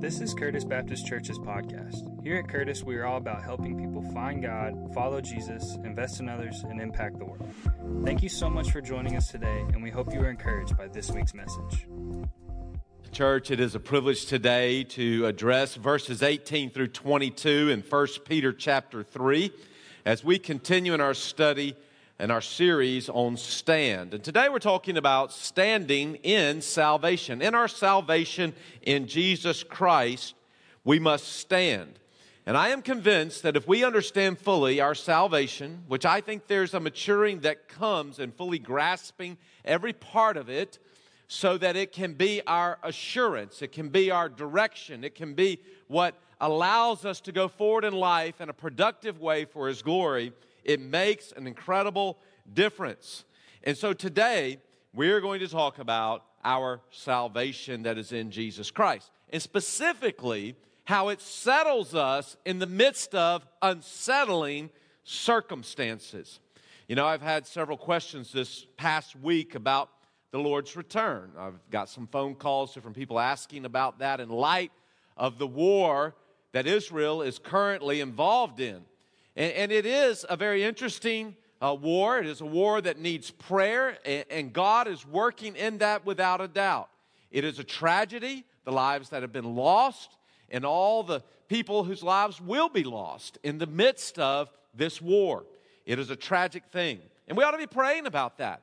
This is Curtis Baptist Church's podcast. Here at Curtis, we are all about helping people find God, follow Jesus, invest in others, and impact the world. Thank you so much for joining us today, and we hope you are encouraged by this week's message. Church, it is a privilege today to address verses 18 through 22 in 1 Peter chapter 3 as we continue in our study and our series on Stand. And today we're talking about standing in salvation. In our salvation in Jesus Christ, we must stand. And I am convinced that if we understand fully our salvation, which I think there's a maturing that comes in fully grasping every part of it, so that it can be our assurance, it can be our direction, it can be what allows us to go forward in life in a productive way for His glory, it makes an incredible difference. And so today, we're going to talk about our salvation that is in Jesus Christ, and specifically how it settles us in the midst of unsettling circumstances. You know, I've had several questions this past week about the Lord's return. I've got some phone calls from people asking about that in light of the war that Israel is currently involved in. And it is a very interesting war. It is a war that needs prayer, and God is working in that without a doubt. It is a tragedy, the lives that have been lost, and all the people whose lives will be lost in the midst of this war. It is a tragic thing, and we ought to be praying about that.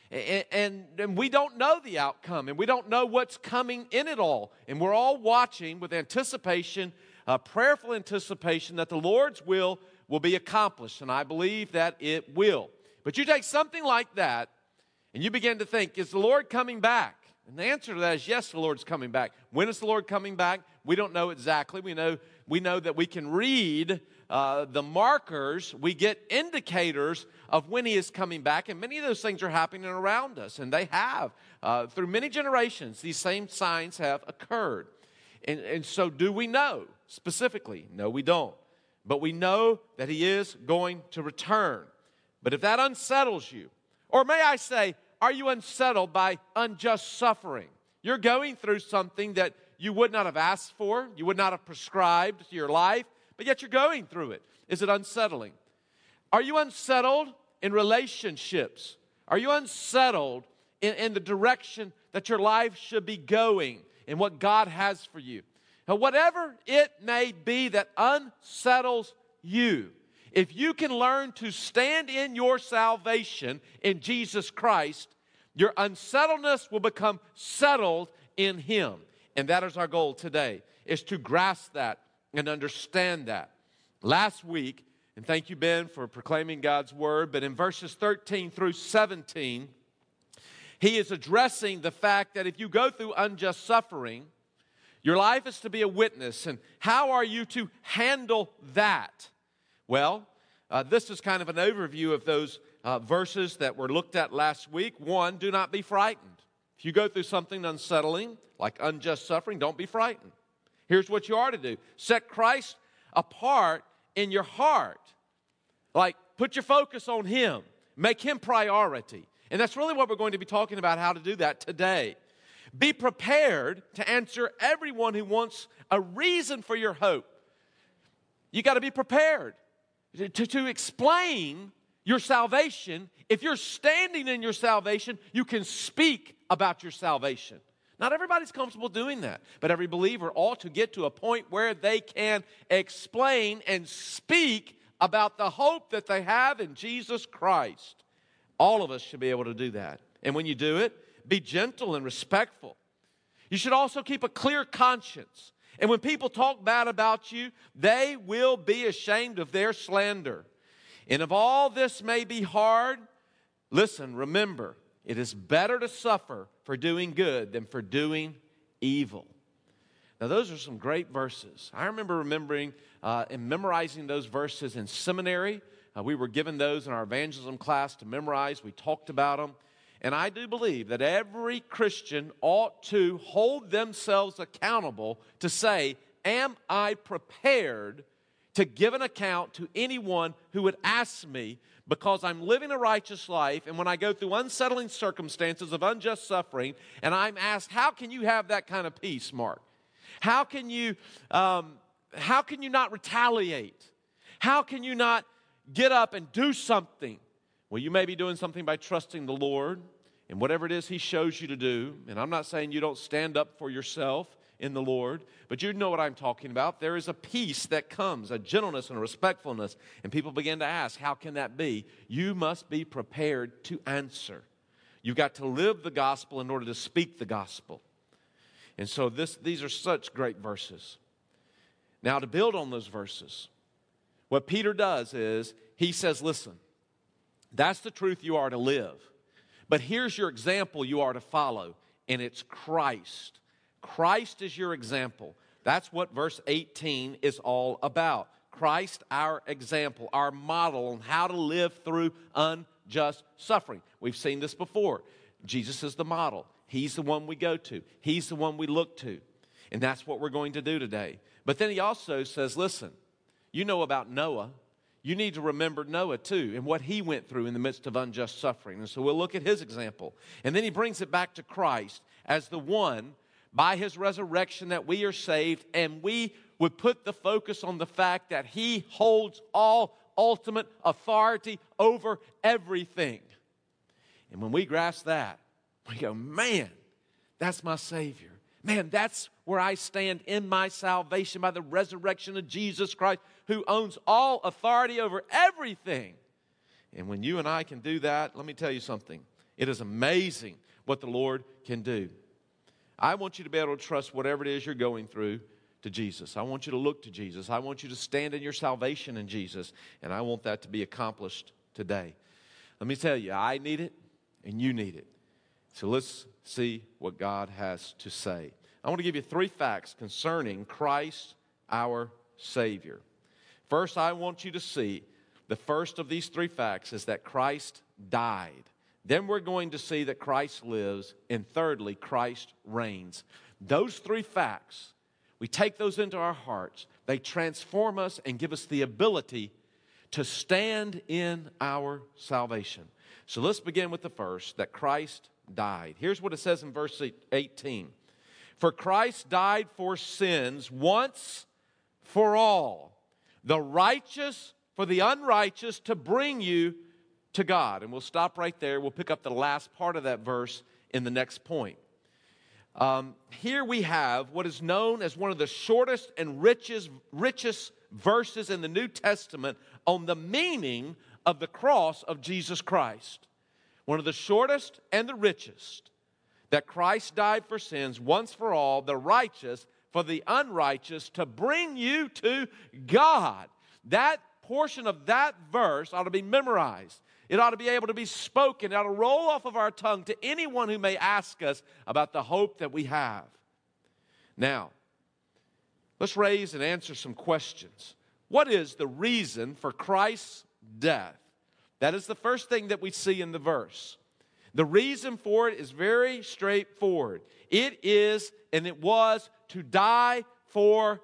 And we don't know the outcome, and we don't know what's coming in it all. And we're all watching with anticipation, prayerful anticipation that the Lord's will be accomplished, and I believe that it will. But you take something like that, and you begin to think, is the Lord coming back? And the answer to that is yes, the Lord's coming back. When is the Lord coming back? We don't know exactly. We know that we can read the markers. We get indicators of when He is coming back, and many of those things are happening around us, and they have. Through many generations, these same signs have occurred. And so do we know specifically? No, we don't. But we know that He is going to return. But if that unsettles you, or may I say, are you unsettled by unjust suffering? You're going through something that you would not have asked for, you would not have prescribed to your life, but yet you're going through it. Is it unsettling? Are you unsettled in relationships? Are you unsettled in the direction that your life should be going and what God has for you? Now, whatever it may be that unsettles you, if you can learn to stand in your salvation in Jesus Christ, your unsettledness will become settled in Him. And that is our goal today, is to grasp that and understand that. Last week, and thank you, Ben, for proclaiming God's word, but in verses 13 through 17, he is addressing the fact that if you go through unjust suffering, your life is to be a witness. And how are you to handle that? Well, this is kind of an overview of those verses that were looked at last week. One, do not be frightened. If you go through something unsettling, like unjust suffering, don't be frightened. Here's what you are to do. Set Christ apart in your heart. Like, put your focus on Him. Make Him priority. And that's really what we're going to be talking about, how to do that today. Be prepared to answer everyone who wants a reason for your hope. You got to be prepared to explain your salvation. If you're standing in your salvation, you can speak about your salvation. Not everybody's comfortable doing that, but every believer ought to get to a point where they can explain and speak about the hope that they have in Jesus Christ. All of us should be able to do that. And when you do it, be gentle and respectful. You should also keep a clear conscience. And when people talk bad about you, they will be ashamed of their slander. And if all this may be hard, listen, remember, it is better to suffer for doing good than for doing evil. Now, those are some great verses. I remember remembering and memorizing those verses in seminary. We were given those in our evangelism class to memorize. We talked about them. And I do believe that every Christian ought to hold themselves accountable to say, am I prepared to give an account to anyone who would ask me, because I'm living a righteous life, and when I go through unsettling circumstances of unjust suffering, and I'm asked, how can you have that kind of peace, Mark? How can you not retaliate? How can you not get up and do something? Well, you may be doing something by trusting the Lord and whatever it is He shows you to do. And I'm not saying you don't stand up for yourself in the Lord, but you know what I'm talking about. There is a peace that comes, a gentleness and a respectfulness, and people begin to ask, how can that be? You must be prepared to answer. You've got to live the gospel in order to speak the gospel. And so these are such great verses. Now, to build on those verses, what Peter does is he says, listen, that's the truth you are to live. But here's your example you are to follow, and it's Christ. Christ is your example. That's what verse 18 is all about. Christ, our example, our model on how to live through unjust suffering. We've seen this before. Jesus is the model. He's the one we go to. He's the one we look to. And that's what we're going to do today. But then he also says, listen, you know about Noah. You need to remember Noah too and what he went through in the midst of unjust suffering. And so we'll look at his example. And then he brings it back to Christ as the one, by his resurrection, that we are saved. And we would put the focus on the fact that he holds all ultimate authority over everything. And when we grasp that, we go, man, that's my Savior. Man, that's where I stand in my salvation by the resurrection of Jesus Christ, who owns all authority over everything. And when you and I can do that, let me tell you something. It is amazing what the Lord can do. I want you to be able to trust whatever it is you're going through to Jesus. I want you to look to Jesus. I want you to stand in your salvation in Jesus. And I want that to be accomplished today. Let me tell you, I need it and you need it. So let's see what God has to say. I want to give you 3 facts concerning Christ, our Savior. First, I want you to see the first of these 3 facts is that Christ died. Then we're going to see that Christ lives. And thirdly, Christ reigns. Those 3 facts, we take those into our hearts. They transform us and give us the ability to stand in our salvation. So let's begin with the first, that Christ died. Here's what it says in verse 18. For Christ died for sins once for all, the righteous for the unrighteous, to bring you to God. And we'll stop right there. We'll pick up the last part of that verse in the next point. Here we have what is known as one of the shortest and richest verses in the New Testament on the meaning of the cross of Jesus Christ. One of the shortest and the richest. That Christ died for sins once for all, the righteous for the unrighteous, to bring you to God. That portion of that verse ought to be memorized. It ought to be able to be spoken. It ought to roll off of our tongue to anyone who may ask us about the hope that we have. Now, let's raise and answer some questions. What is the reason for Christ's death? That is the first thing that we see in the verse. The reason for it is very straightforward. It is, and it was, to die for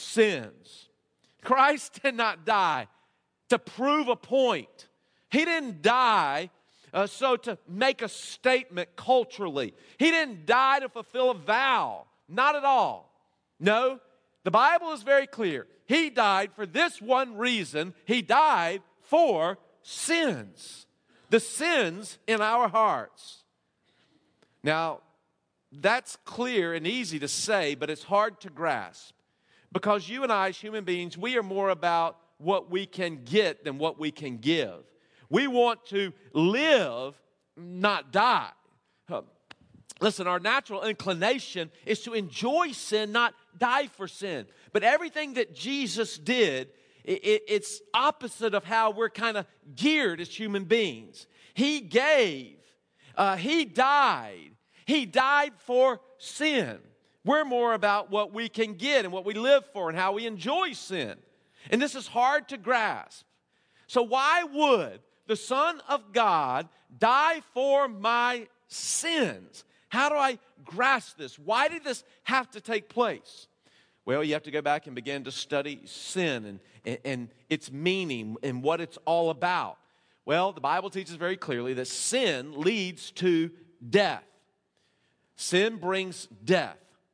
sins. Christ did not die to prove a point. He didn't die so to make a statement culturally. He didn't die to fulfill a vow. Not at all. No, the Bible is very clear. He died for this one reason. He died for sins. The sins in our hearts. Now, that's clear and easy to say, but it's hard to grasp. Because you and I, as human beings, we are more about what we can get than what we can give. We want to live, not die. Listen, our natural inclination is to enjoy sin, not die for sin. But everything that Jesus did, it's opposite of how we're kind of geared as human beings. He gave. He died. He died for sin. We're more about what we can get and what we live for and how we enjoy sin. And this is hard to grasp. So why would the Son of God die for my sins? How do I grasp this? Why did this have to take place? Well, you have to go back and begin to study sin and its meaning and what it's all about. Well, the Bible teaches very clearly that sin leads to death. Sin brings death.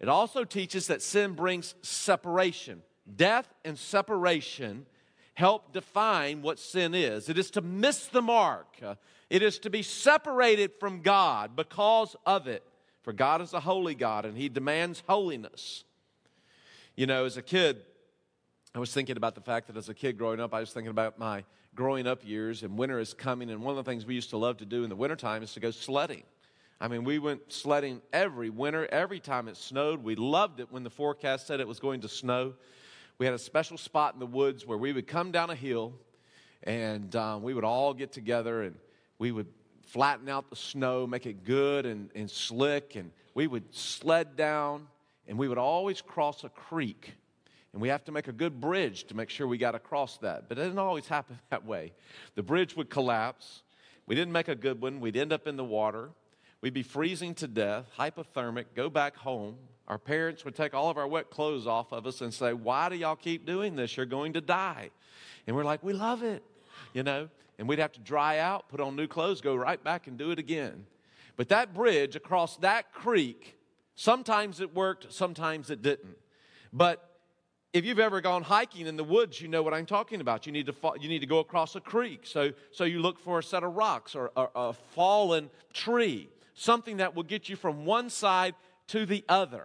it also teaches that sin brings separation. Death and separation help define what sin is. It is to miss the mark. It is to be separated from God because of it. For God is a holy God, and He demands holiness. You know, as a kid, I was thinking about the fact that as a kid growing up, I was thinking about my growing up years, and winter is coming, and one of the things we used to love to do in the wintertime is to go sledding. I mean, we went sledding every winter, every time it snowed. We loved it when the forecast said it was going to snow. We had a special spot in the woods where we would come down a hill, and we would all get together, and we would flatten out the snow, make it good and slick, and we would sled down, and we would always cross a creek. And we have to make a good bridge to make sure we got across that. But it didn't always happen that way. The bridge would collapse. We didn't make a good one. We'd end up in the water. We'd be freezing to death, hypothermic, go back home. Our parents would take all of our wet clothes off of us and say, "Why do y'all keep doing this? You're going to die." And we're like, "We love it," you know. And we'd have to dry out, put on new clothes, go right back and do it again. But that bridge across that creek, sometimes it worked, sometimes it didn't. But if you've ever gone hiking in the woods, you know what I'm talking about. You need to go across a creek. So you look for a set of rocks or a fallen tree, something that will get you from one side to the other.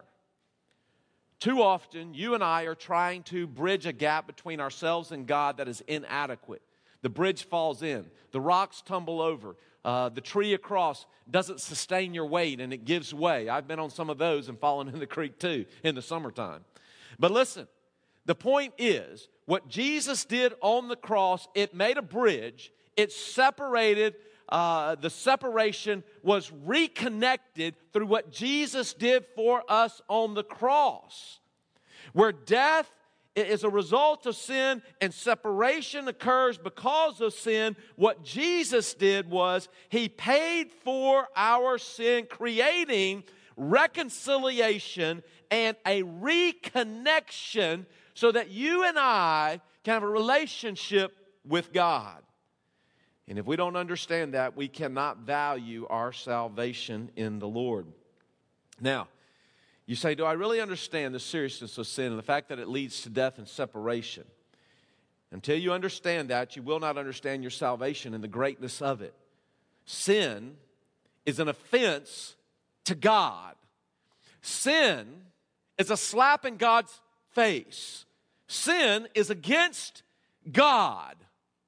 Too often, you and I are trying to bridge a gap between ourselves and God that is inadequate. The bridge falls in. The rocks tumble over. The tree across doesn't sustain your weight and it gives way. I've been on some of those and fallen in the creek too in the summertime. But listen. The point is, what Jesus did on the cross, it made a bridge. It separated, the separation was reconnected through what Jesus did for us on the cross. Where death is a result of sin and separation occurs because of sin, what Jesus did was He paid for our sin, creating reconciliation and a reconnection so that you and I can have a relationship with God. And if we don't understand that, we cannot value our salvation in the Lord. Now, you say, do I really understand the seriousness of sin and the fact that it leads to death and separation? Until you understand that, you will not understand your salvation and the greatness of it. Sin is an offense to God. Sin is a slap in God's face. Sin is against God.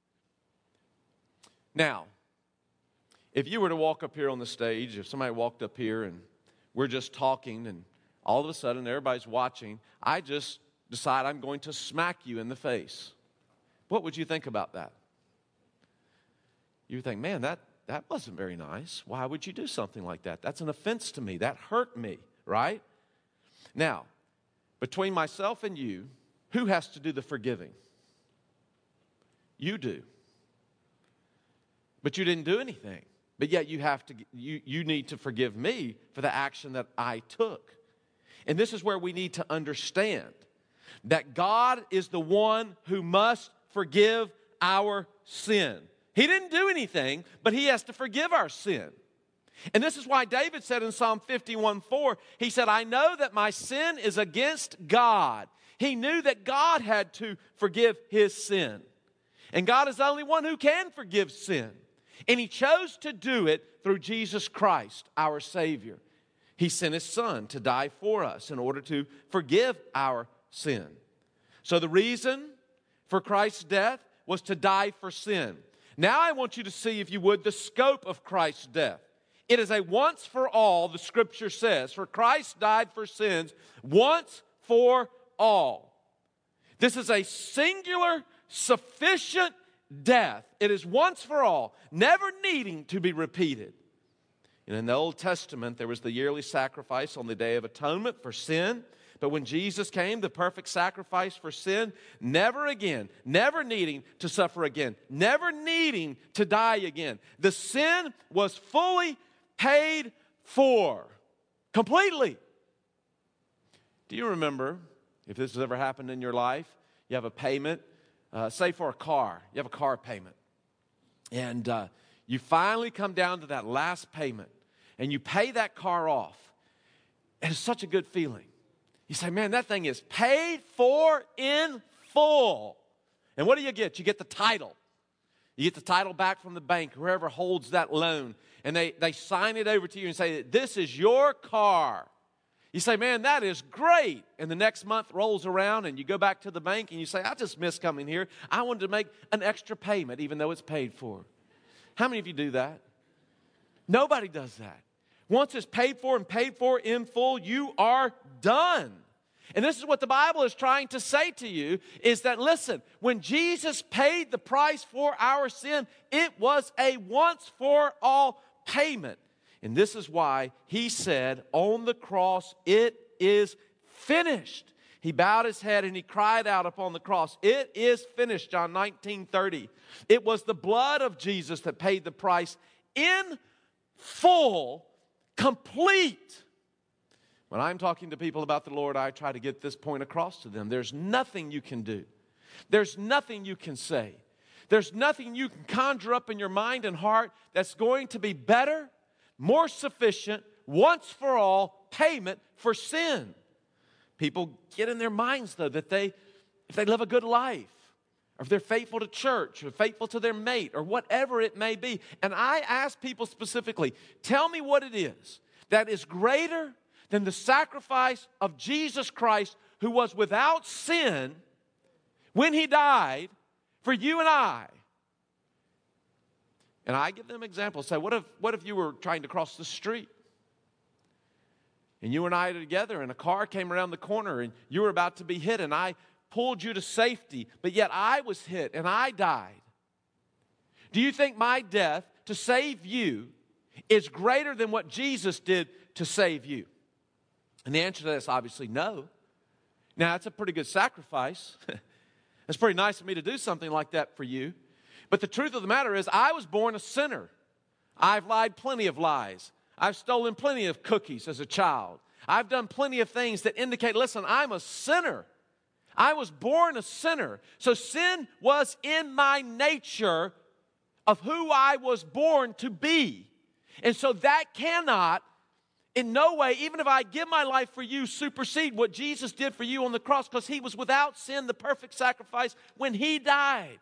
Now, if you were to walk up here on the stage, if somebody walked up here and we're just talking and all of a sudden everybody's watching, I just decide I'm going to smack you in the face. What would you think about that? You would think, man, that wasn't very nice. Why would you do something like that? That's an offense to me. That hurt me, right? Now, between myself and you, who has to do the forgiving? You do. But you didn't do anything. But yet you need to forgive me for the action that I took. And this is where we need to understand that God is the one who must forgive our sin. He didn't do anything, but He has to forgive our sin. And this is why David said in Psalm 51:4, he said, I know that my sin is against God. He knew that God had to forgive his sin. And God is the only one who can forgive sin. And He chose to do it through Jesus Christ, our Savior. He sent His Son to die for us in order to forgive our sin. So the reason for Christ's death was to die for sin. Now I want you to see, if you would, the scope of Christ's death. It is a once for all, the Scripture says, for Christ died for sins once for all. This is a singular, sufficient death. It is once for all, never needing to be repeated. And in the Old Testament, there was the yearly sacrifice on the Day of Atonement for sin. But when Jesus came, the perfect sacrifice for sin, never again, never needing to suffer again, never needing to die again. The sin was fully paid for, completely. Do you remember, if this has ever happened in your life, you have a payment, say for a car, you have a car payment. And you finally come down to that last payment, and you pay that car off. And it's such a good feeling. You say, man, that thing is paid for in full. And what do? You get the title. You get the title back from the bank, whoever holds that loan. And they sign it over to you and say, this is your car. You say, man, that is great. And the next month rolls around and you go back to the bank and you say, I just miss coming here. I wanted to make an extra payment even though it's paid for. How many of you do that? Nobody does that. Once it's paid for and paid for in full, you are done. And this is what the Bible is trying to say to you, is that, listen, when Jesus paid the price for our sin, it was a once-for-all payment. And this is why he said on the cross, it is finished. He bowed his head and he cried out upon the cross, it is finished, John 19:30. It was the blood of Jesus that paid the price in full, complete. When I'm talking to people about the Lord, I try to get this point across to them. There's nothing you can do. There's nothing you can say. There's nothing you can conjure up in your mind and heart that's going to be better, more sufficient, once for all payment for sin. People get in their minds, though, that if they live a good life, or if they're faithful to church, or faithful to their mate, or whatever it may be. And I ask people specifically, tell me what it is that is greater than the sacrifice of Jesus Christ, who was without sin when he died for you and I. And I give them examples. Say, what if you were trying to cross the street? And you and I are together, and a car came around the corner, and you were about to be hit, and I pulled you to safety, but yet I was hit, and I died. Do you think my death to save you is greater than what Jesus did to save you? And the answer to that is obviously no. Now, that's a pretty good sacrifice. It's pretty nice of me to do something like that for you. But the truth of the matter is, I was born a sinner. I've lied plenty of lies. I've stolen plenty of cookies as a child. I've done plenty of things that indicate, listen, I'm a sinner. I was born a sinner. So sin was in my nature of who I was born to be. And so that cannot, in no way, even if I give my life for you, supersede what Jesus did for you on the cross, because he was without sin, the perfect sacrifice, when he died.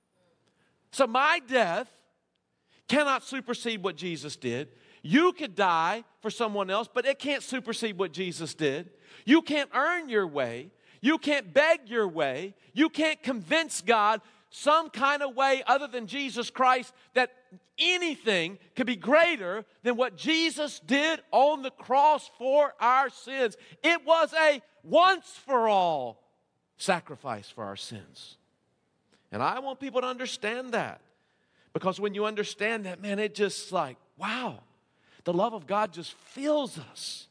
So my death cannot supersede what Jesus did. You could die for someone else, but it can't supersede what Jesus did. You can't earn your way. You can't beg your way. You can't convince God some kind of way other than Jesus Christ that anything could be greater than what Jesus did on the cross for our sins. It was a once-for-all sacrifice for our sins. And I want people to understand that. Because when you understand that, man, it just like, wow, the love of God just fills us.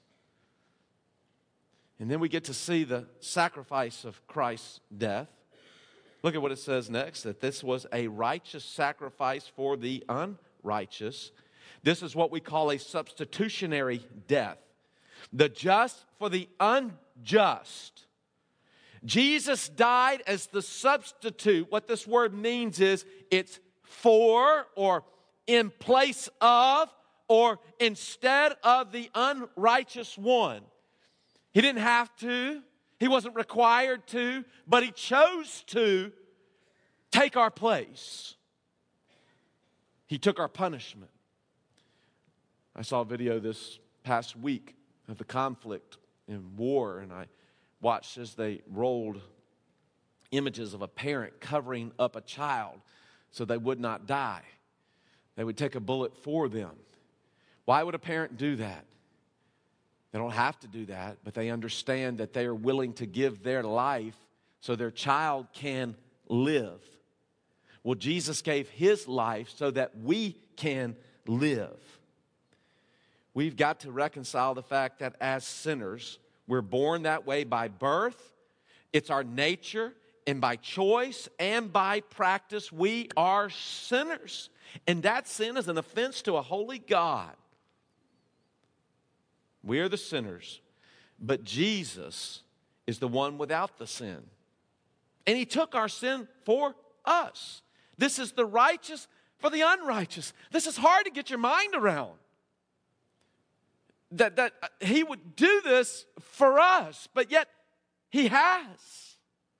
And then we get to see the sacrifice of Christ's death. Look at what it says next, that this was a righteous sacrifice for the unrighteous. This is what we call a substitutionary death. The just for the unjust. Jesus died as the substitute. What this word means is it's for or in place of or instead of the unrighteous one. He didn't have to. He wasn't required to, but he chose to take our place. He took our punishment. I saw a video this past week of the conflict and war, and I watched as they rolled images of a parent covering up a child so they would not die. They would take a bullet for them. Why would a parent do that? They don't have to do that, but they understand that they are willing to give their life so their child can live. Well, Jesus gave his life so that we can live. We've got to reconcile the fact that as sinners, we're born that way by birth. It's our nature, and by choice and by practice, we are sinners. And that sin is an offense to a holy God. We are the sinners, but Jesus is the one without the sin. And he took our sin for us. This is the righteous for the unrighteous. This is hard to get your mind around. that he would do this for us, but yet he has.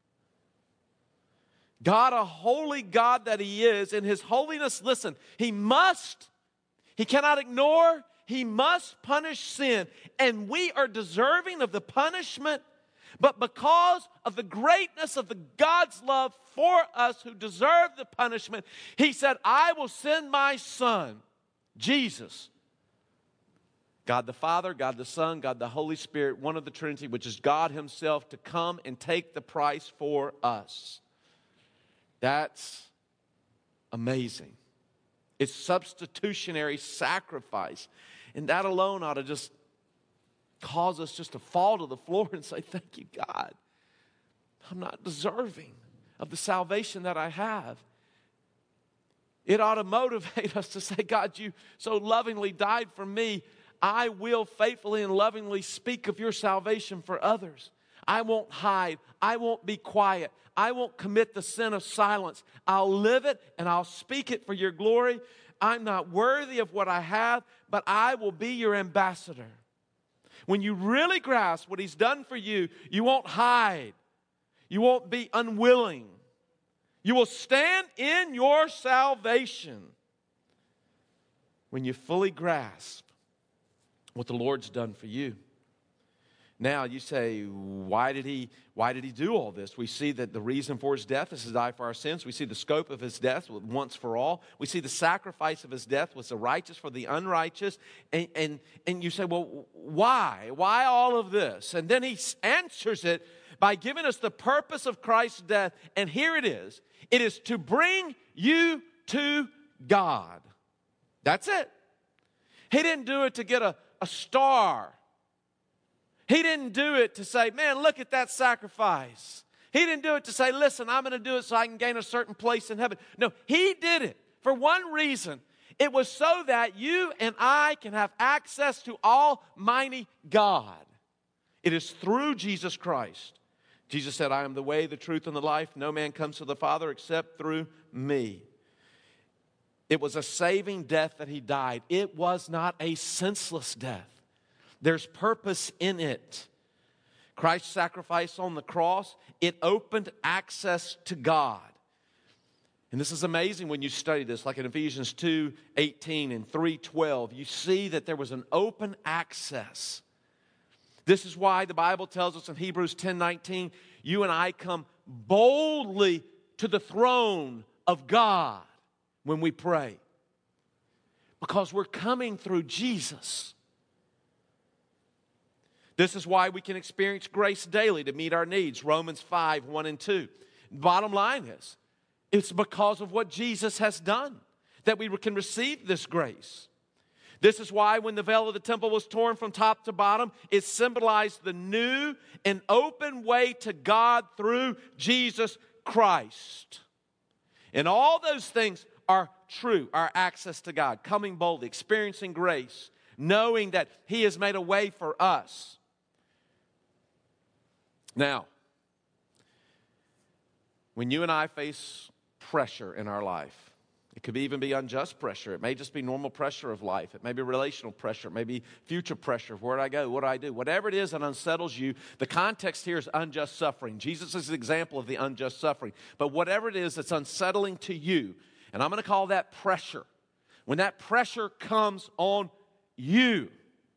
God, a holy God that he is, in his holiness, listen, he cannot ignore, he must punish sin. And we are deserving of the punishment, but because of the greatness of the God's love for us who deserve the punishment, he said, I will send my son, Jesus, God the Father, God the Son, God the Holy Spirit, one of the Trinity, which is God himself, to come and take the price for us. That's amazing. It's substitutionary sacrifice. And that alone ought to just cause us just to fall to the floor and say, thank you, God. I'm not deserving of the salvation that I have. It ought to motivate us to say, God, you so lovingly died for me. I will faithfully and lovingly speak of your salvation for others. I won't hide. I won't be quiet. I won't commit the sin of silence. I'll live it and I'll speak it for your glory. I'm not worthy of what I have, but I will be your ambassador. When you really grasp what he's done for you, you won't hide. You won't be unwilling. You will stand in your salvation when you fully grasp what the Lord's done for you. Now you say, why did he do all this? We see that the reason for his death is to die for our sins. We see the scope of his death once for all. We see the sacrifice of his death was the righteous for the unrighteous. And you say, well, why? Why all of this? And then he answers it by giving us the purpose of Christ's death. And here it is. It is to bring you to God. That's it. He didn't do it to get a star. He didn't do it to say, man, look at that sacrifice. He didn't do it to say, listen, I'm going to do it so I can gain a certain place in heaven. No, he did it for one reason. It was so that you and I can have access to Almighty God. It is through Jesus Christ. Jesus said, I am the way, the truth, and the life. No man comes to the Father except through me. It was a saving death that he died. It was not a senseless death. There's purpose in it. Christ's sacrifice on the cross, it opened access to God. And this is amazing when you study this, like in Ephesians 2:18 and 3:12. You see that there was an open access. This is why the Bible tells us in Hebrews 10:19, you and I come boldly to the throne of God when we pray. Because we're coming through Jesus. This is why we can experience grace daily to meet our needs. Romans 5:1-2. Bottom line is, it's because of what Jesus has done that we can receive this grace. This is why when the veil of the temple was torn from top to bottom, it symbolized the new and open way to God through Jesus Christ. And all those things are true, our access to God, coming boldly, experiencing grace, knowing that he has made a way for us. Now, when you and I face pressure in our life, it could even be unjust pressure. It may just be normal pressure of life. It may be relational pressure. It may be future pressure. Where do I go? What do I do? Whatever it is that unsettles you, the context here is unjust suffering. Jesus is an example of the unjust suffering. But whatever it is that's unsettling to you, and I'm going to call that pressure. When that pressure comes on you,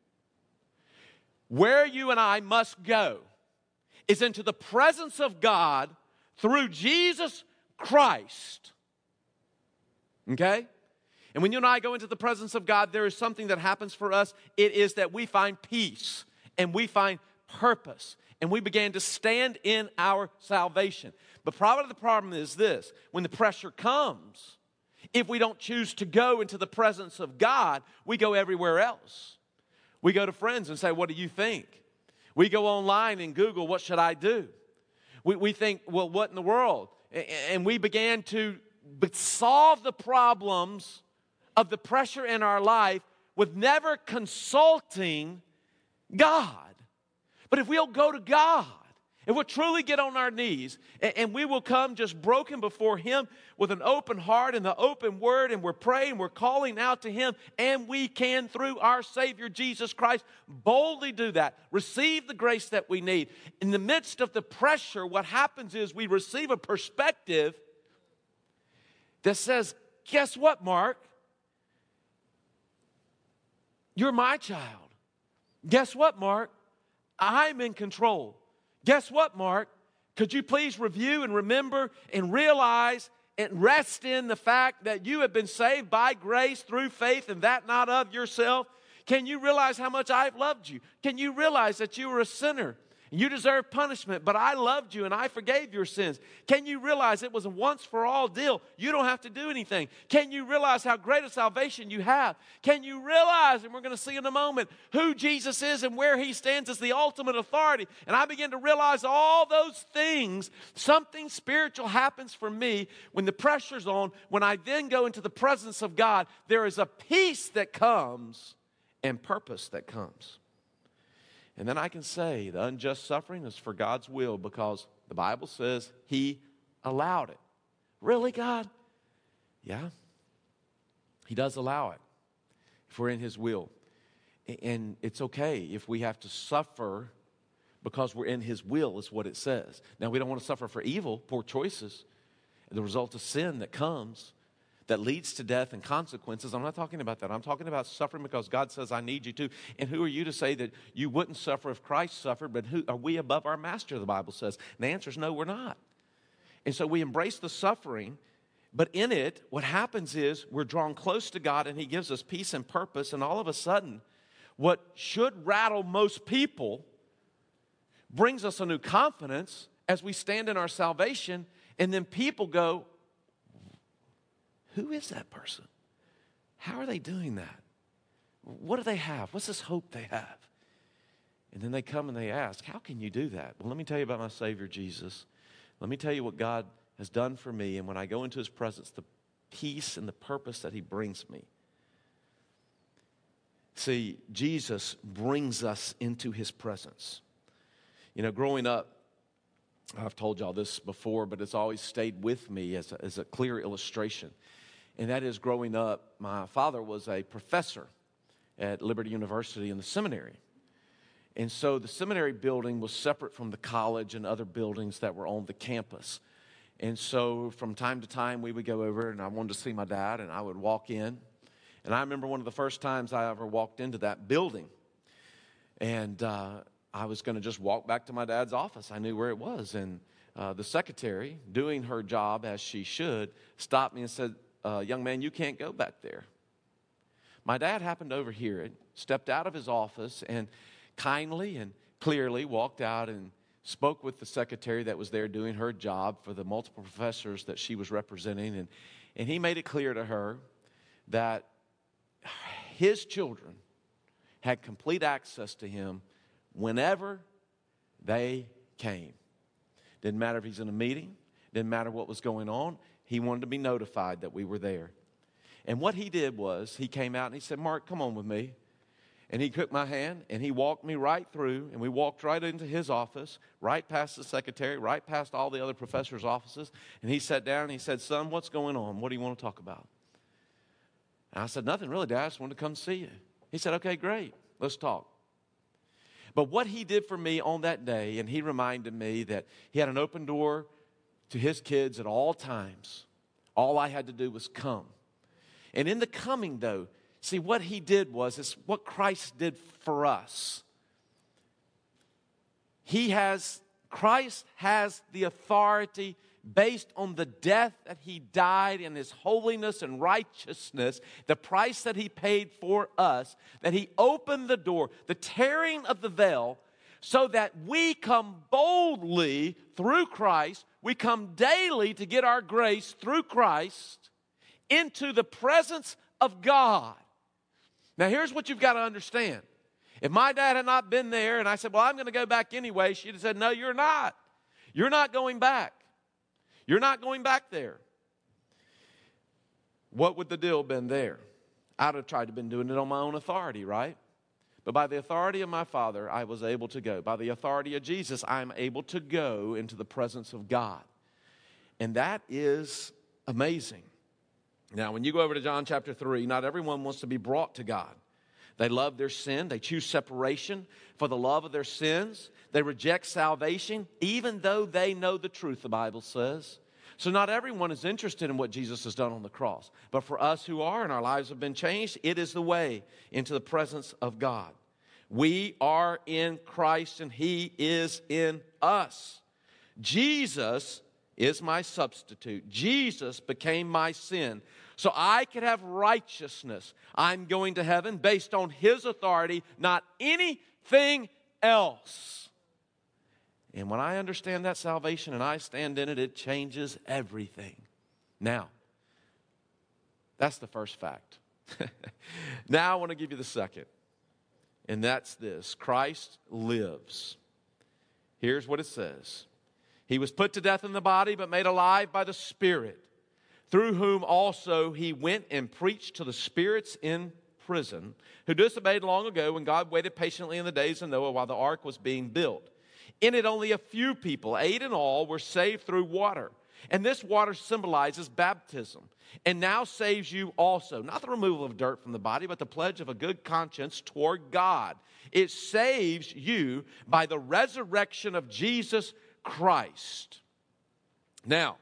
where you and I must go is into the presence of God through Jesus Christ. Okay? And when you and I go into the presence of God, there is something that happens for us. It is that we find peace and we find purpose and we begin to stand in our salvation. But probably the problem is this: when the pressure comes, if we don't choose to go into the presence of God, we go everywhere else. We go to friends and say, what do you think? We go online and Google, what should I do? We think, well, what in the world? And we began to solve the problems of the pressure in our life with never consulting God. But if we'll go to God if we'll truly get on our knees and we will come just broken before Him with an open heart and the open word, and we're praying, we're calling out to Him, and we can, through our Savior Jesus Christ, boldly do that. Receive the grace that we need. In the midst of the pressure, what happens is we receive a perspective that says, guess what, Mark? You're my child. Guess what, Mark? I'm in control. Guess what, Mark? Could you please review and remember and realize and rest in the fact that you have been saved by grace through faith, and that not of yourself? Can you realize how much I've loved you? Can you realize that you were a sinner? You deserve punishment, but I loved you and I forgave your sins. Can you realize it was a once-for-all deal? You don't have to do anything. Can you realize how great a salvation you have? Can you realize, and we're going to see in a moment, who Jesus is and where He stands as the ultimate authority? And I begin to realize all those things. Something spiritual happens for me when the pressure's on. When I then go into the presence of God, there is a peace that comes and purpose that comes. And then I can say the unjust suffering is for God's will, because the Bible says He allowed it. Really, God? Yeah. He does allow it if we're in His will. And it's okay if we have to suffer because we're in His will, is what it says. Now, we don't want to suffer for evil, poor choices, the result of sin that comes, that leads to death and consequences. I'm not talking about that. I'm talking about suffering because God says, I need you to. And who are you to say that you wouldn't suffer if Christ suffered? But who are we above our master, the Bible says? And the answer is no, we're not. And so we embrace the suffering, but in it, what happens is we're drawn close to God, and He gives us peace and purpose. And all of a sudden, what should rattle most people brings us a new confidence as we stand in our salvation. And then people go, who is that person? How are they doing that? What do they have? What's this hope they have? And then they come and they ask, how can you do that? Well, let me tell you about my Savior Jesus. Let me tell you what God has done for me. And when I go into His presence, the peace and the purpose that He brings me. See, Jesus brings us into His presence. You know, growing up, I've told y'all this before, but it's always stayed with me as a clear illustration. And that is, growing up, my father was a professor at Liberty University in the seminary. And so the seminary building was separate from the college and other buildings that were on the campus. And so from time to time, we would go over, and I wanted to see my dad, and I would walk in. And I remember one of the first times I ever walked into that building. And I was going to just walk back to my dad's office. I knew where it was. And the secretary, doing her job as she should, stopped me and said, young man, you can't go back there. My dad happened to overhear it, stepped out of his office, and kindly and clearly walked out and spoke with the secretary that was there doing her job for the multiple professors that she was representing. And he made it clear to her that his children had complete access to him whenever they came. Didn't matter if he's in a meeting, didn't matter what was going on. He wanted to be notified that we were there. And what he did was, he came out and he said, Mark, come on with me. And he took my hand and he walked me right through, and we walked right into his office, right past the secretary, right past all the other professors' offices. And he sat down and he said, son, what's going on? What do you want to talk about? And I said, nothing really, Dad. I just wanted to come see you. He said, okay, great. Let's talk. But what he did for me on that day, and he reminded me that he had an open door to his kids at all times. All I had to do was come. And in the coming, though, see, what he did was, it's what Christ did for us. Christ has the authority based on the death that he died in his holiness and righteousness, the price that he paid for us, that he opened the door, the tearing of the veil, so that we come boldly through Christ. We come daily to get our grace through Christ into the presence of God. Now, here's what you've got to understand. If my dad had not been there and I said, well, I'm going to go back anyway, she'd have said, no, you're not. You're not going back. You're not going back there. What would the deal have been there? I'd have tried to been doing it on my own authority, right? But by the authority of my Father, I was able to go. By the authority of Jesus, I'm able to go into the presence of God. And that is amazing. Now, when you go over to John chapter 3, not everyone wants to be brought to God. They love their sin. They choose separation for the love of their sins. They reject salvation, even though they know the truth, the Bible says. So not everyone is interested in what Jesus has done on the cross. But for us who are and our lives have been changed, it is the way into the presence of God. We are in Christ and He is in us. Jesus is my substitute. Jesus became my sin so I could have righteousness. I'm going to heaven based on His authority, not anything else. And when I understand that salvation and I stand in it, it changes everything. Now, that's the first fact. Now I want to give you the second. And that's this: Christ lives. Here's what it says. He was put to death in the body, but made alive by the Spirit, through whom also He went and preached to the spirits in prison, who disobeyed long ago when God waited patiently in the days of Noah while the ark was being built. In it only a few people, 8 in all, were saved through water. And this water symbolizes baptism, and now saves you also. Not the removal of dirt from the body, but the pledge of a good conscience toward God. It saves you by the resurrection of Jesus Christ. Now,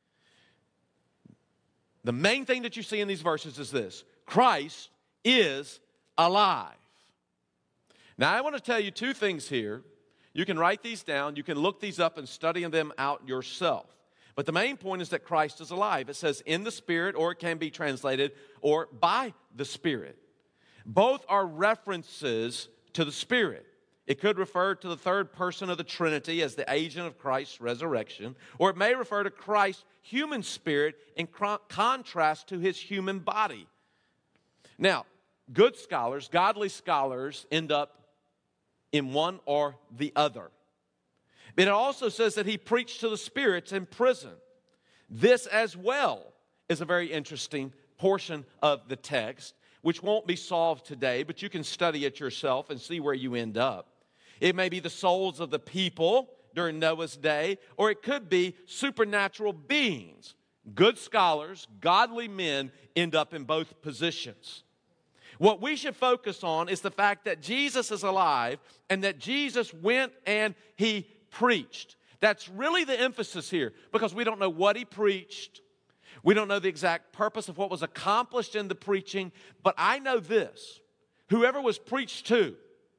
the main thing that you see in these verses is this: Christ is alive. Now, I want to tell you two things here. You can write these down. You can look these up and study them out yourself. But the main point is that Christ is alive. It says in the Spirit, or it can be translated, or by the Spirit. Both are references to the Spirit. It could refer to the third person of the Trinity as the agent of Christ's resurrection, or it may refer to Christ's human spirit in contrast to His human body. Now, good scholars, godly scholars, end up in one or the other. But it also says that He preached to the spirits in prison. This as well is a very interesting portion of the text, which won't be solved today, but you can study it yourself and see where you end up. It may be the souls of the people during Noah's day, or it could be supernatural beings. Good scholars, godly men end up in both positions. What we should focus on is the fact that Jesus is alive and that Jesus went and He preached. That's really the emphasis here, because we don't know what He preached. We don't know the exact purpose of what was accomplished in the preaching, but I know this: whoever was preached to,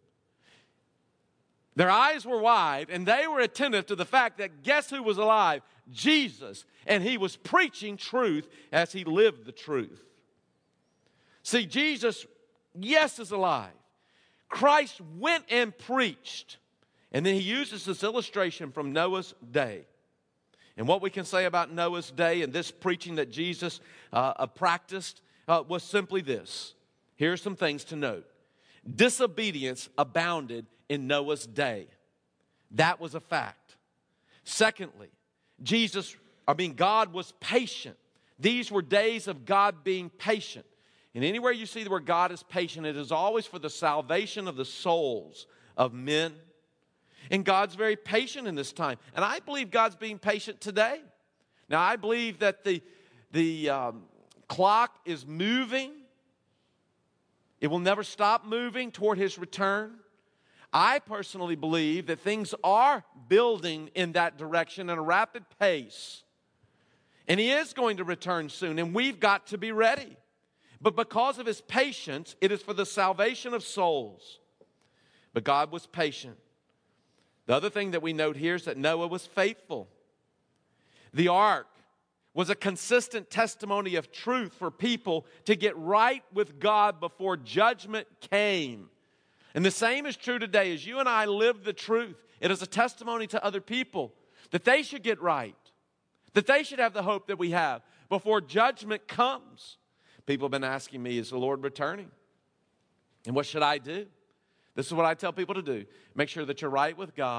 their eyes were wide and they were attentive to the fact that guess who was alive? Jesus. And He was preaching truth as He lived the truth. See, Jesus, yes, is alive. Christ went and preached. And then He uses this illustration from Noah's day. And what we can say about Noah's day and this preaching that Jesus practiced was simply this. Here's some things to note. Disobedience abounded in Noah's day. That was a fact. Secondly, God was patient. These were days of God being patient. And anywhere you see where God is patient, it is always for the salvation of the souls of men. And God's very patient in this time. And I believe God's being patient today. Now, I believe that the clock is moving. It will never stop moving toward His return. I personally believe that things are building in that direction at a rapid pace. And He is going to return soon, and we've got to be ready. But because of His patience, it is for the salvation of souls. But God was patient. The other thing that we note here is that Noah was faithful. The ark was a consistent testimony of truth for people to get right with God before judgment came. And the same is true today. As you and I live the truth, it is a testimony to other people that they should get right, that they should have the hope that we have before judgment comes. People have been asking me, is the Lord returning? And what should I do? This is what I tell people to do. Make sure that you're right with God.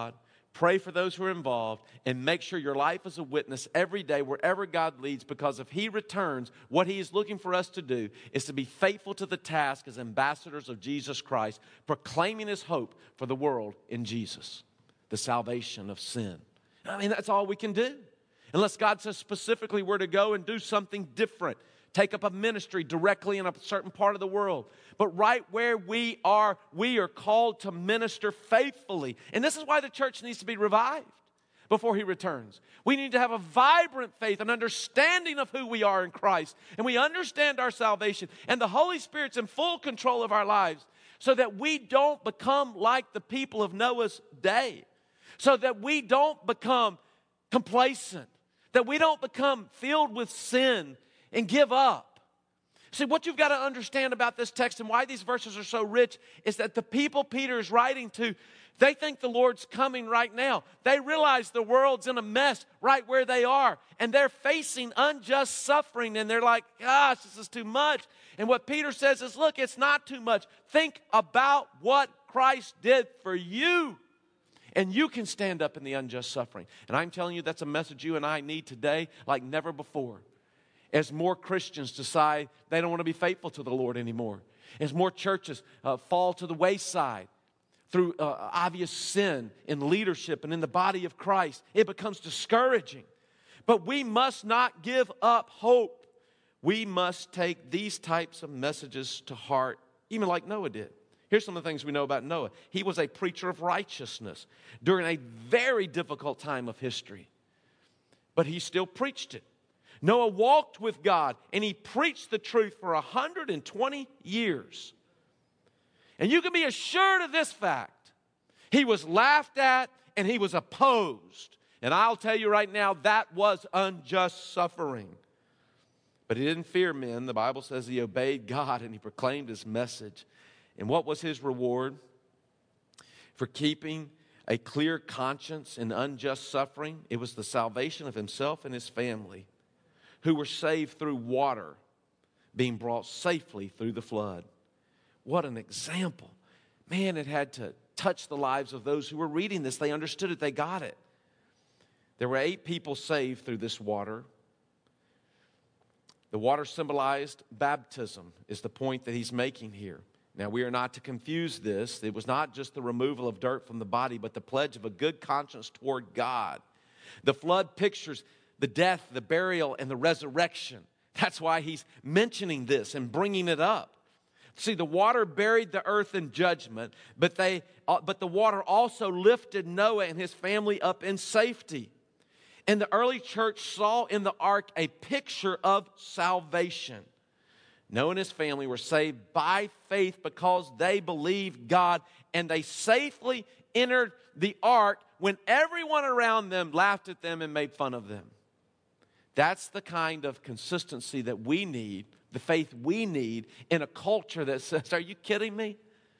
Pray for those who are involved, and make sure your life is a witness every day wherever God leads, because if He returns, what He is looking for us to do is to be faithful to the task as ambassadors of Jesus Christ, proclaiming His hope for the world in Jesus, the salvation of sin. I mean, that's all we can do. Unless God says specifically we're to go and do something different, take up a ministry directly in a certain part of the world. But right where we are called to minister faithfully. And this is why the church needs to be revived before He returns. We need to have a vibrant faith, an understanding of who we are in Christ. And we understand our salvation. And the Holy Spirit's in full control of our lives, so that we don't become like the people of Noah's day. So that we don't become complacent. That we don't become filled with sin and give up. See, what you've got to understand about this text and why these verses are so rich is that the people Peter is writing to, they think the Lord's coming right now. They realize the world's in a mess right where they are, and they're facing unjust suffering, and they're like, gosh, this is too much. And what Peter says is, look, it's not too much. Think about what Christ did for you, and you can stand up in the unjust suffering. And I'm telling you, that's a message you and I need today like never before. As more Christians decide they don't want to be faithful to the Lord anymore. As more churches fall to the wayside through obvious sin in leadership and in the body of Christ, it becomes discouraging. But we must not give up hope. We must take these types of messages to heart, even like Noah did. Here's some of the things we know about Noah. He was a preacher of righteousness during a very difficult time of history. But he still preached it. Noah walked with God, and he preached the truth for 120 years. And you can be assured of this fact. He was laughed at, and he was opposed. And I'll tell you right now, that was unjust suffering. But he didn't fear men. The Bible says he obeyed God, and he proclaimed His message. And what was his reward? For keeping a clear conscience in unjust suffering, it was the salvation of himself and his family, who were saved through water being brought safely through the flood. What an example. Man, it had to touch the lives of those who were reading this. They understood it. They got it. There were 8 people saved through this water. The water symbolized baptism, is the point that he's making here. Now, we are not to confuse this. It was not just the removal of dirt from the body, but the pledge of a good conscience toward God. The flood pictures the death, the burial, and the resurrection. That's why he's mentioning this and bringing it up. See, the water buried the earth in judgment, but the water also lifted Noah and his family up in safety. And the early church saw in the ark a picture of salvation. Noah and his family were saved by faith because they believed God, and they safely entered the ark when everyone around them laughed at them and made fun of them. That's the kind of consistency that we need, the faith we need in a culture that says, are you kidding me?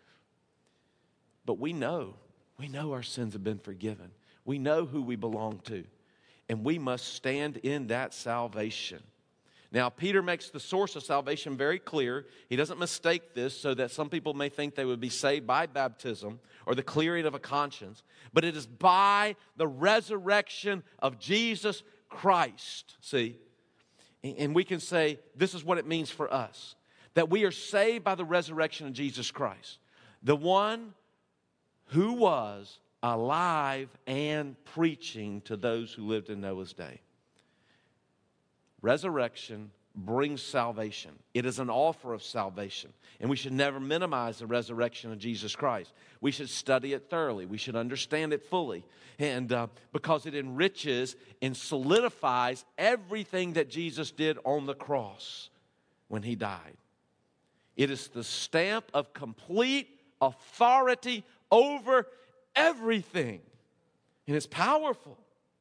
But we know our sins have been forgiven. We know who we belong to, and we must stand in that salvation. Now, Peter makes the source of salvation very clear. He doesn't mistake this so that some people may think they would be saved by baptism or the clearing of a conscience, but it is by the resurrection of Jesus Christ. See? And we can say this is what it means for us, that we are saved by the resurrection of Jesus Christ, the one who was alive and preaching to those who lived in Noah's day. Resurrection brings salvation. It is an offer of salvation. And we should never minimize the resurrection of Jesus Christ. We should study it thoroughly. We should understand it fully. And because it enriches and solidifies everything that Jesus did on the cross when He died. It is the stamp of complete authority over everything. And it's powerful.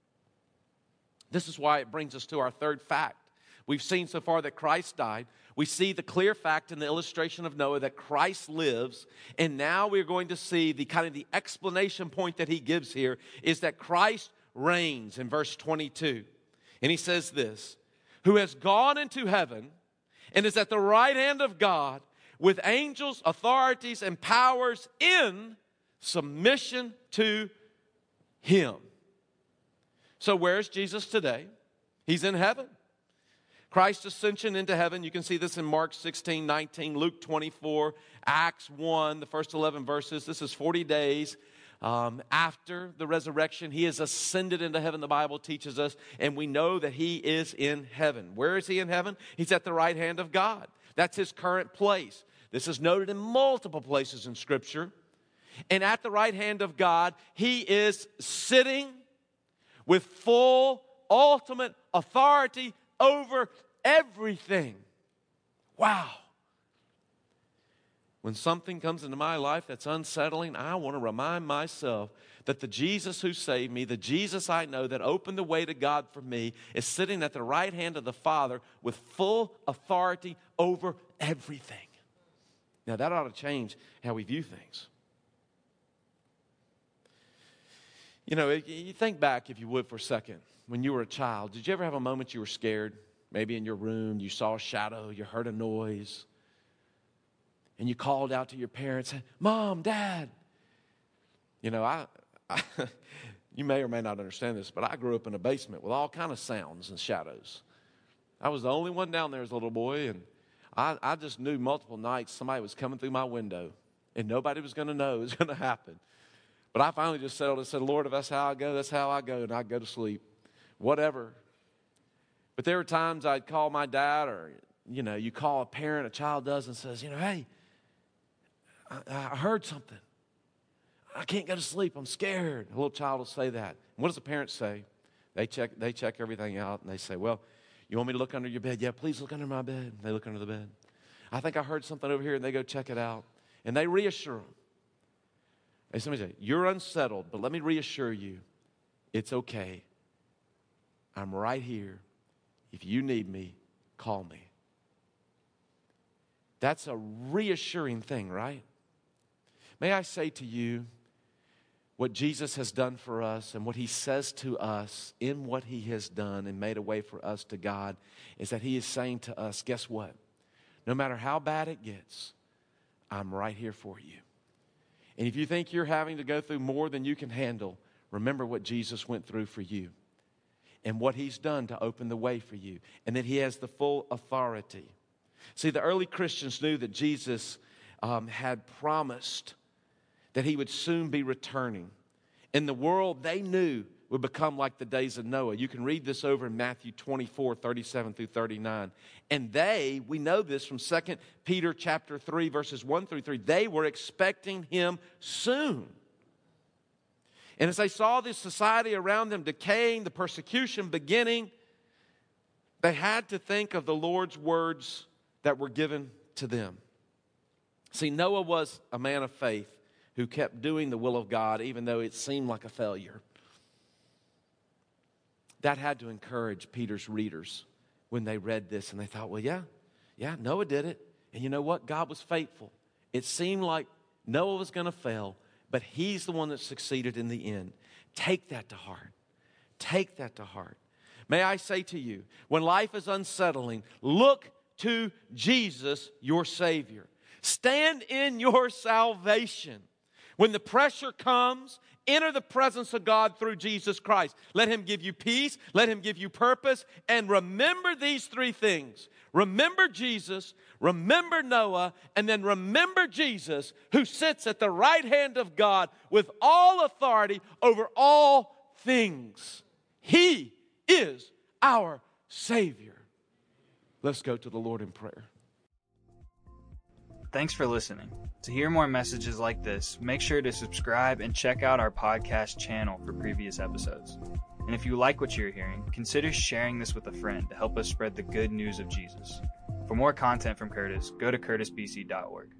This is why it brings us to our third fact. We've seen so far that Christ died. We see the clear fact in the illustration of Noah that Christ lives. And now we're going to see the explanation point that he gives here is that Christ reigns in verse 22. And he says this, who has gone into heaven and is at the right hand of God with angels, authorities, and powers in submission to him. So where's Jesus today? He's in heaven. Christ's ascension into heaven, you can see this in Mark 16, 19, Luke 24, Acts 1, the first 11 verses. This is 40 days after the resurrection. He has ascended into heaven, the Bible teaches us, and we know that he is in heaven. Where is he in heaven? He's at the right hand of God. That's his current place. This is noted in multiple places in Scripture. And at the right hand of God, he is sitting with full, ultimate authority over everything. Wow. When something comes into my life that's unsettling, I want to remind myself that the Jesus who saved me, the Jesus I know that opened the way to God for me, is sitting at the right hand of the Father with full authority over everything. Now that ought to change how we view things. You know, you think back, if you would, for a second. When you were a child, did you ever have a moment you were scared? Maybe in your room, you saw a shadow, you heard a noise, and you called out to your parents, Mom, Dad. You know, you may or may not understand this, but I grew up in a basement with all kind of sounds and shadows. I was the only one down there as a little boy, and I just knew multiple nights somebody was coming through my window, and nobody was going to know it was going to happen. But I finally just settled and said, Lord, if that's how I go, that's how I go, and I'd go to sleep. Whatever. But there were times I'd call my dad, or, you know, you call a parent, a child does, and says, you know, hey, I heard something. I can't go to sleep. I'm scared. A little child will say that. And what does the parent say? They check everything out, and they say, well, you want me to look under your bed? Yeah, please look under my bed. They look under the bed. I think I heard something over here, and they go check it out. And they reassure them. And somebody say, you're unsettled, but let me reassure you, it's okay. I'm right here. If you need me, call me. That's a reassuring thing, right? May I say to you, what Jesus has done for us and what he says to us in what he has done and made a way for us to God is that he is saying to us, guess what? No matter how bad it gets, I'm right here for you. And if you think you're having to go through more than you can handle, remember what Jesus went through for you and what he's done to open the way for you, and that he has the full authority. See, the early Christians knew that Jesus had promised that he would soon be returning. And the world they knew would become like the days of Noah. You can read this over in Matthew 24, 37 through 39. And we know this from 2 Peter chapter 3, verses 1 through 3. They were expecting him soon. And as they saw this society around them decaying, the persecution beginning, they had to think of the Lord's words that were given to them. See, Noah was a man of faith who kept doing the will of God even though it seemed like a failure. That had to encourage Peter's readers when they read this and they thought, well, yeah, Noah did it. And you know what? God was faithful. It seemed like Noah was going to fail, but he's the one that succeeded in the end. Take that to heart. Take that to heart. May I say to you, when life is unsettling, look to Jesus, your Savior. Stand in your salvation. When the pressure comes, enter the presence of God through Jesus Christ. Let him give you peace. Let him give you purpose. And remember these three things. Remember Jesus, remember Noah, and then remember Jesus, who sits at the right hand of God with all authority over all things. He is our Savior. Let's go to the Lord in prayer. Thanks for listening. To hear more messages like this, make sure to subscribe and check out our podcast channel for previous episodes. And if you like what you're hearing, consider sharing this with a friend to help us spread the good news of Jesus. For more content from Curtis, go to curtisbc.org.